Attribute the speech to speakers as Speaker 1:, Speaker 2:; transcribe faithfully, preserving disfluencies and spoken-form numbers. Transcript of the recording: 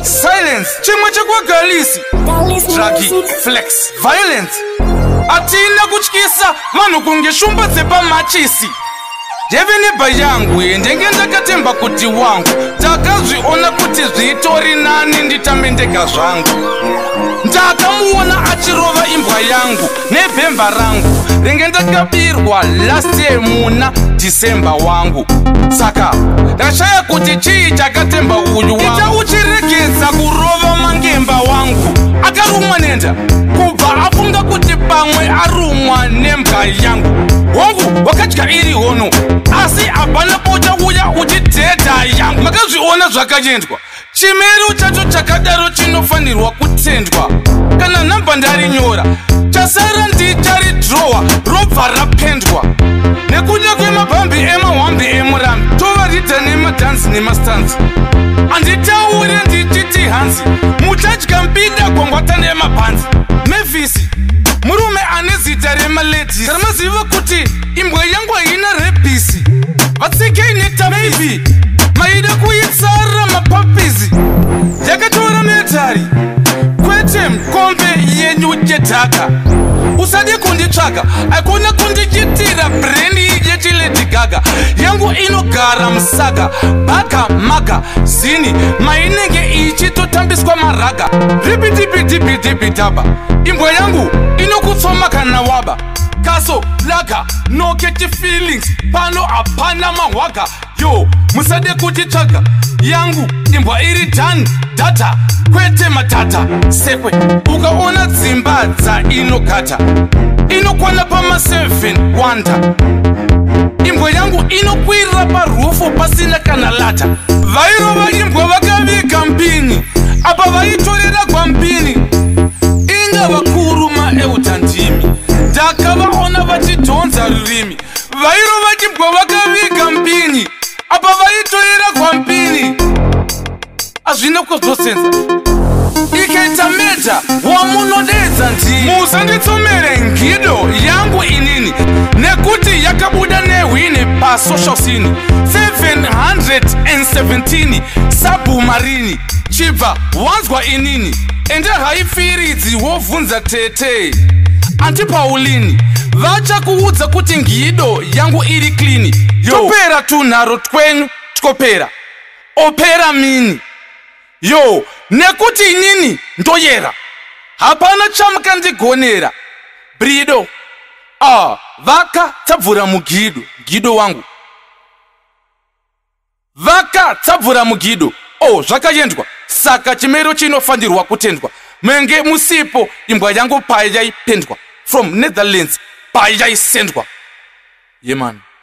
Speaker 1: silence chimwe chekwagalisi dragi flex violence atina kutyisa vanhu kunge shumba dzepamachisi jeveneba yangu ndenge ndakatemba kuti wangu takazviona kuti zvitori nani nditamendeka zvangu ndakamuona achirova imbwa yangu nebhemba rangu renge ndakabirwa last year muna December wangu saka ndashaya kuti chii chakatemba uyu wangu ita uchiregedza kurova mangemba wangu akarumwa nenda kubva afunga kuti pamwe arumwa nembwa yangu hongu wakadya iri hono asi hapana pochauya uchidhedha yangu makazviona zvakanyendwa chimeru chacho chakadaro chinofanirwa kutendwa kana nhamba ndarinyora chasara ndicharidrowa robva rapendwa nekuda kwemabhambi emahwambi emurambi tovaridza nemadhanzi nemastanzi handitaure ndichiti hanzi muchadya mbida gwangwata nemabhanzi mevhisi murume ane zita remaledhisi ramaziva kuti imbwa yangu haina rebhisi vatsikei netamivi maida kuitsara mapapizi yakatora metari kwete mkombe yenyu yedhaka usade kunditsvaka akuna kundichitira breni yechiledygaga yangu inogara musaga bhaka maga zini mainenge ichitotambiswa maraga ripitipitipitipitaba imbwa yangu inokutsoma kana waba kaso laga noketi feelings pano hapana mahwaga yo musade kutitsvaga yangu imbwa iri dhan data kwete matata sekwe ukaona dzimba dzainogata inokwana pama seven wanda imbwa yangu inokwirira parufu pasina kana lata vairova imbwa vakaviga mpini apa vaitorera kwampini inga vakuru maeutandimi ndakavaona vachidhonza rurimi vairova imbwa vakaviga mpini apa vaitorera kwampini hazvina kuzosenza ikaita meta wamunodedza ndii musanditsomere ngido yangu inini nekuti yakabuda nehwine pasocial scene seven hundred seventeen sabhumarini chibva wanzwa inini ende haifiridzi wovhunza tete antipaulini vachakuudza kuti ngido yangu iri klini topera tunharo twenyu tikopera opera mini yo nekuti inini ndoyera hapana chamukandigonera brido ah vaka tabvura mugido gido wangu vaka tabvura mugido oh zvakayendwa saka chimero chinofanirwa kutendwa menge musipo imbwa yangu pai yaipendwa from Netherlands pai yaisendwa yeman.